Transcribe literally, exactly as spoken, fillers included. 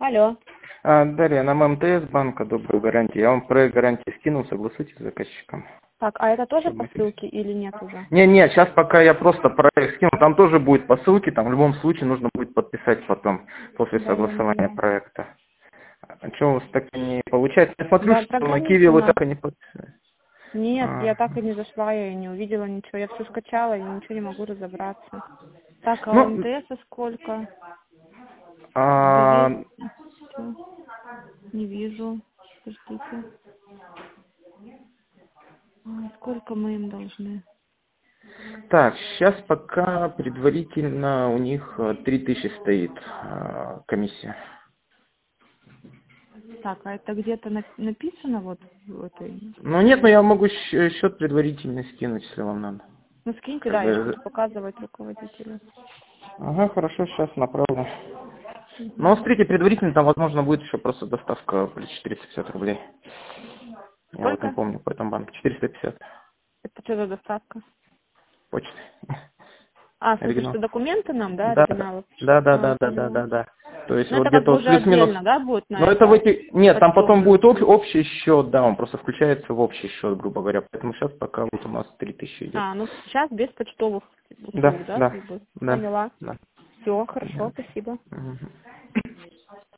Алло. А, Дарья, нам МТС банка добрую гарантию. Я вам проект гарантии скинул, согласуйтесь с заказчиком. Так, а это тоже Чтобы по мы фикс- ссылке или нет уже? Не, не, сейчас пока я просто проект скинул, там тоже будет по ссылке, там в любом случае нужно будет подписать потом, после Да, я согласования видела. проекта. А что у вас так и не получается? Я смотрю, Да, что на программист Киеве у вы нас. так и не подписали. Нет, А. я так и не зашла, я и не увидела ничего. Я все скачала и ничего не могу разобраться. Так, а у Ну, МТС сколько? а, Две... Чё? Не вижу. Подождите. Ой, сколько мы им должны? так, сейчас пока предварительно у них э, три тысячи стоит э, комиссия. Так, а это где-то на- написано вот в этой... Ну нет, но я могу щ- счет предварительно скинуть, если вам надо. Ну, скиньте, Как да, я же бы. буду показывать руководителю. Ага, хорошо, сейчас направлю. Но Угу. смотрите, предварительно там, возможно, будет еще просто доставка плюс четыреста пятьдесят рублей. Я вот не Сколько? помню, по этому банку. четыреста пятьдесят. Это что за доставка? Почта. А, в смысле, Оригинал. что документы нам, да, Да, оригиналы? да, да, А, да, да, да, поняла. да, да. То есть Ну, вот это как где-то бы вот уже плюс-минус. отдельно, да, будет на Но это в это эти. Нет, там потом подсчет? будет об- общий счет, да, он просто включается в общий счет, грубо говоря. Поэтому сейчас пока вот у нас три тысячи идет. А, ну сейчас без почтовых Да, услуг, да, да, как бы? да, Поняла. да. Все, хорошо, Да. спасибо. Мгм.